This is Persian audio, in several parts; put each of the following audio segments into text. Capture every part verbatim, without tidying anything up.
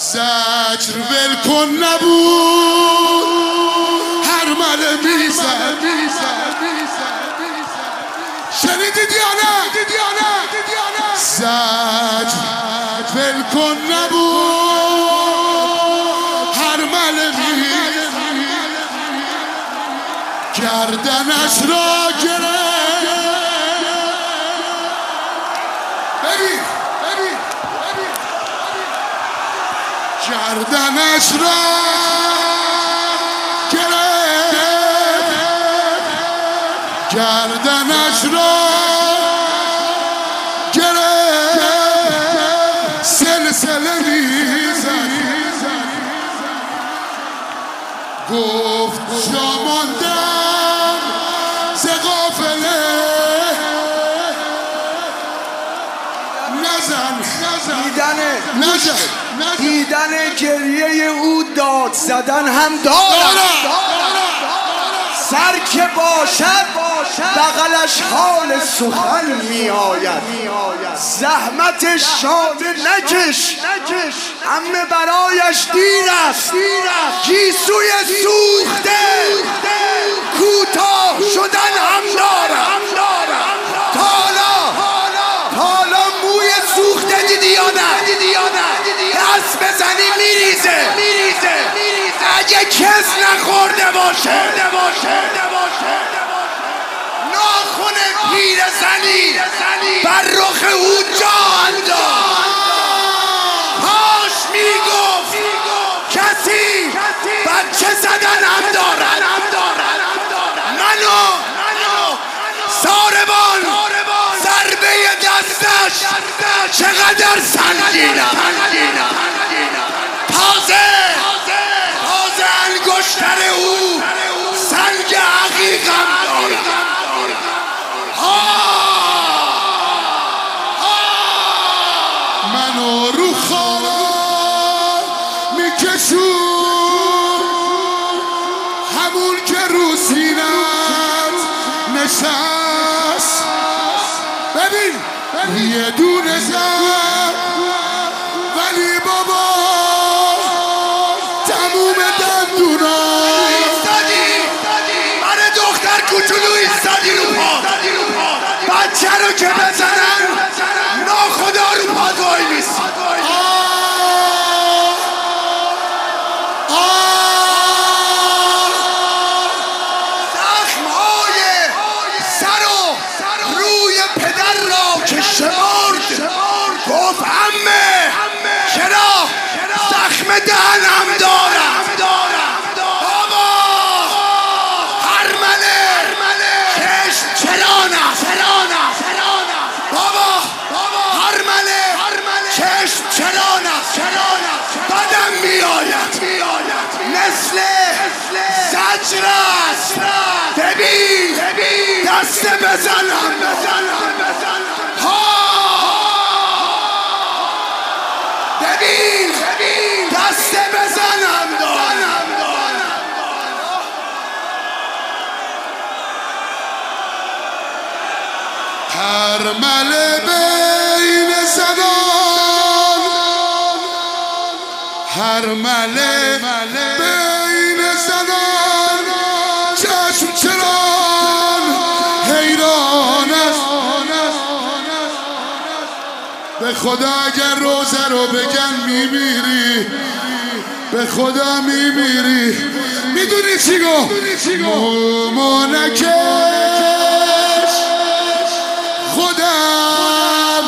زجر ول کن نبود هر مله میزد. شنیدید یا نه؟ زجر ول کن نبود هر مله میزد. گردنش را گرفت. ببین ببین گردنش را گرفت. گردنش را گرفت. سلسله میزد. گفت جا ماندم ز قافله. نزن دیدن نزن دیدن گریه او داد زدن هم دارد. سر که باشد بغلش حال سخن می آید. زحمت شانه نکش همه برایش دیر است. گیسوی سوخته کوتاه شدن هم دارد. حالا حالا موی سوخته دیدی یا نه؟ دست بزنی میریزه. اگه کس نخورده باشه ناخن پیر زنی بر رخ او جا انداخت. کاش میگفت کسی بچه زدن هم دارد. منو ساربان ضربه دستش چقدر سنگینم. تازه تازه انگشتر او سنگ عقیقم دارد. منو رو خارا میکشون همون که رو سینت نشست. ببین یه دونه زد ولی بابا تموم دندونا. من دختر کوچولو ایستادی رو پا. بچه رو که بزنن ناخدا رو پا وای میسی. زخم‌های سر و روی پدر را که شمرد گفت عمه چرا زخم دهنم دارم. بابا هرمله چشم چرانم. بابا هرمله چشم چرانم. بدم میآید مثل زجر است. ببین دست بزنم. ببین دست بزنم دارم. هر مله بین زنان هر مله بین زنان چشم چران حیران است. به خدا اگر روزه رو بگن میمیری. به خدا میمیری. میدونی چی گفت؟ مومو نکش خودم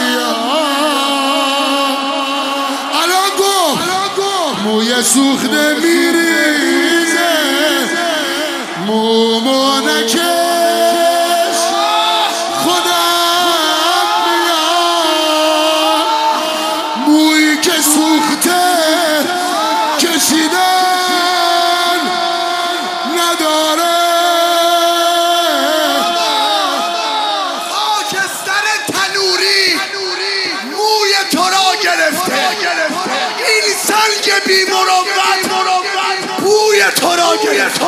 میاد. الان گفت موی سوخته میریزه. مومو نکش خودم میاد. مویی که سوخته کشیدن نداره. خاکستر تنوری موی تو را گرفته. این سنگ بی مروت بوی تو را گرفته.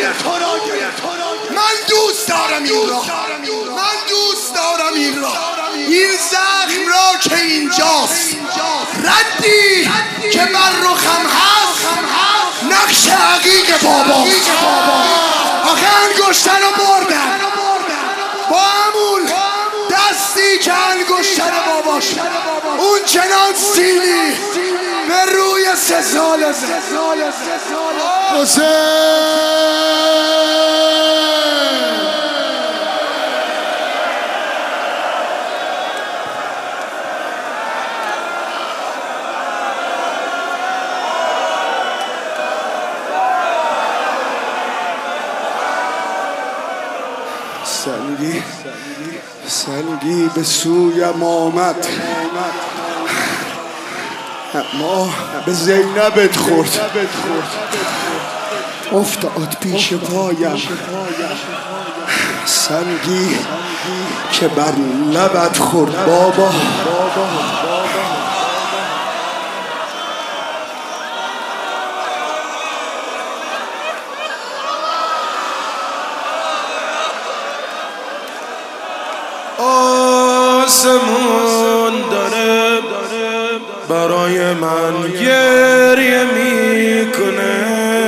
من دوست دارم این را. من دوست دارم این را. این زخم را که اینجاست ردی که بر آستینی به روی سه سال حسین سنگی سنگی به سویم آمد اما به زینبت خورد افتاد پیش پایم سنگی که بر لبت خورد بابا آسمون داره برای من گریه میکنه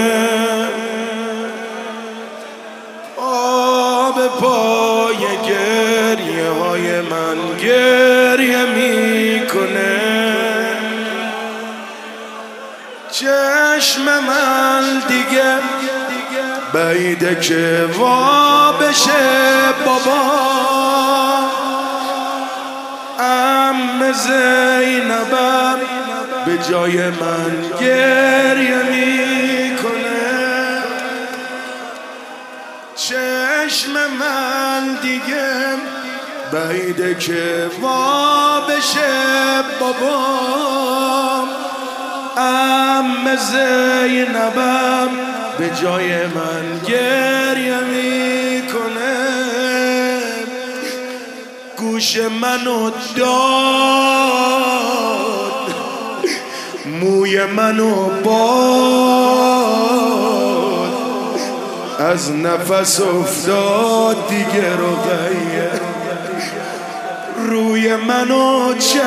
آب پای گریه های من گریه میکنه چشم من دیگه بعیده که وا بشه بابا ام زینبم به جای من گریه میکنه چشم من دیگه بعیده که وا بشه بابا ام زینبم به جای من گریه میکنه گوش منو داد موی منو باد از نفس افتاد دیگه رقیه روی منو چنگ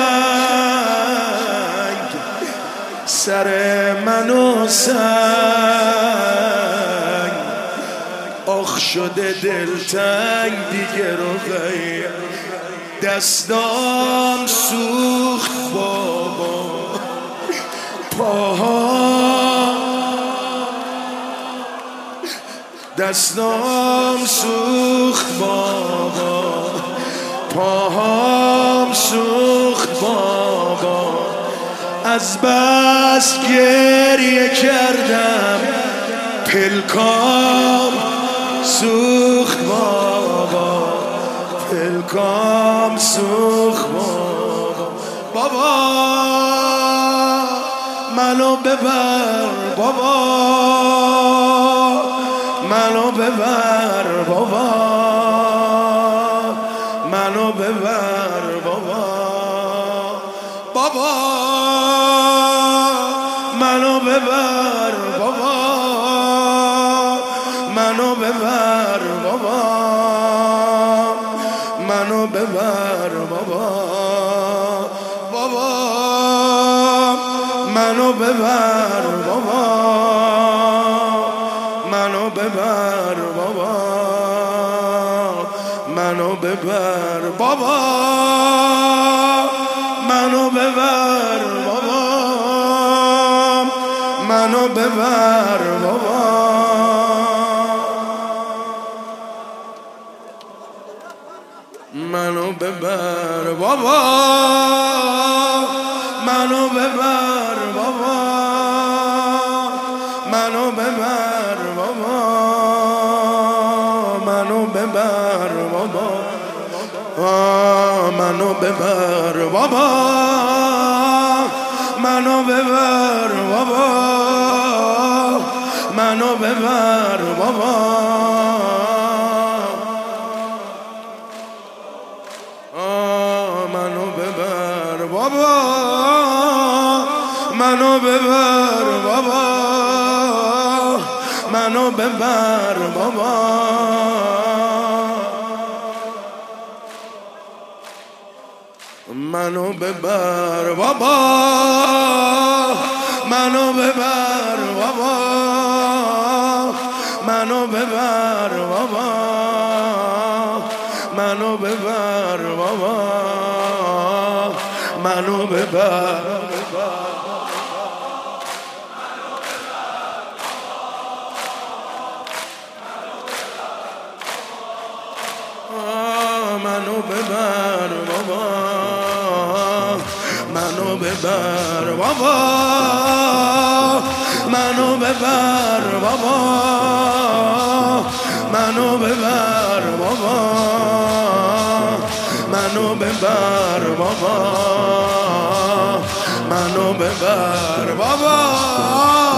سر منو سنگ آخ شده دلتنگ دیگه رقیه دستام سوخت بابا پاها دستام سوخت بابا پاهام سوخت بابا از بس گریه کردم پلکام سوخت بابا پلکام سوخت بابا بابا منو ببر بابا منو ببر بابا منو ببر بابا بابا منو ببر بابا منو ببر بابا منو ببر بابا بابا منو ببر بابا منو ببر بابا منو ببر بابا منو ببر بابا منو ببر بابا منو ببر بابا منو ببر بابا منو ببر بابا منو ببر بابا منو ببر بابا منو ببر بابا منو ببر بابا منو ببر بابا منو ببر بابا منو ببر بابا منو ببر بابا منو ببر بابا منو ببر بابا منو ببر بابا منو ببر منو ببر بابا منو ببر بابا منو ببر بابا منو ببر بابا منو ببر بابا منو ببر بابا